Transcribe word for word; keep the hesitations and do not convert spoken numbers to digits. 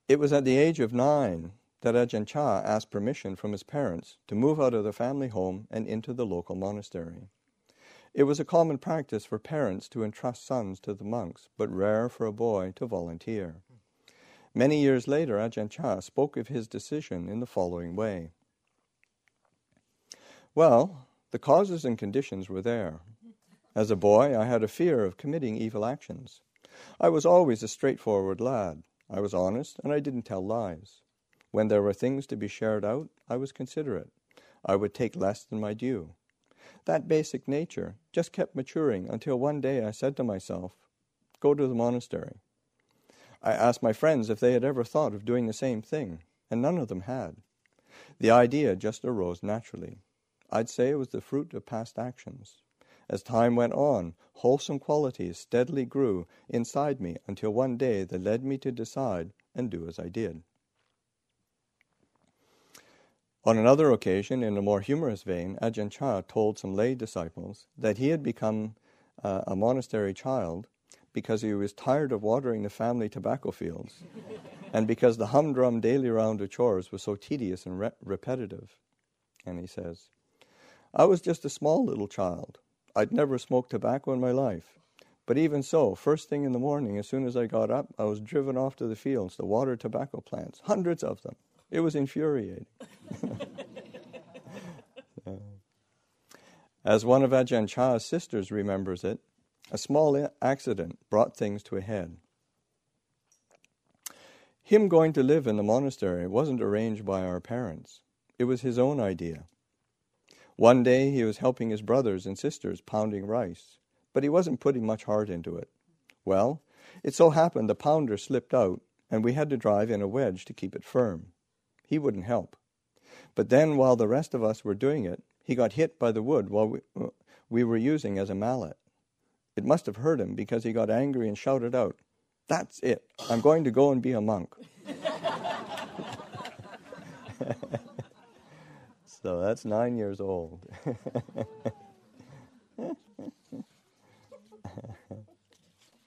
It was at the age of nine that Ajahn Chah asked permission from his parents to move out of the family home and into the local monastery. It was a common practice for parents to entrust sons to the monks, but rare for a boy to volunteer. Many years later, Ajahn Chah spoke of his decision in the following way. Well, the causes and conditions were there. As a boy, I had a fear of committing evil actions. I was always a straightforward lad. I was honest, and I didn't tell lies. When there were things to be shared out, I was considerate. I would take less than my due. That basic nature just kept maturing until one day I said to myself, go to the monastery. I asked my friends if they had ever thought of doing the same thing, and none of them had. The idea just arose naturally. I'd say it was the fruit of past actions. As time went on, wholesome qualities steadily grew inside me until one day they led me to decide and do as I did. On another occasion, in a more humorous vein, Ajahn Chah told some lay disciples that he had become uh, a monastery child because he was tired of watering the family tobacco fields and because the humdrum daily round of chores was so tedious and re- repetitive. And he says, I was just a small little child. I'd never smoked tobacco in my life. But even so, first thing in the morning, as soon as I got up, I was driven off to the fields to water tobacco plants, hundreds of them. It was infuriating. uh, as one of Ajahn Chah's sisters remembers it, a small accident brought things to a head. Him going to live in the monastery wasn't arranged by our parents. It was his own idea. One day he was helping his brothers and sisters pounding rice, but he wasn't putting much heart into it. Well, it so happened the pounder slipped out, and we had to drive in a wedge to keep it firm. He wouldn't help. But then, while the rest of us were doing it, he got hit by the wood while we, uh, we were using as a mallet. It must have hurt him because he got angry and shouted out, "That's it. I'm going to go and be a monk." So that's nine years old.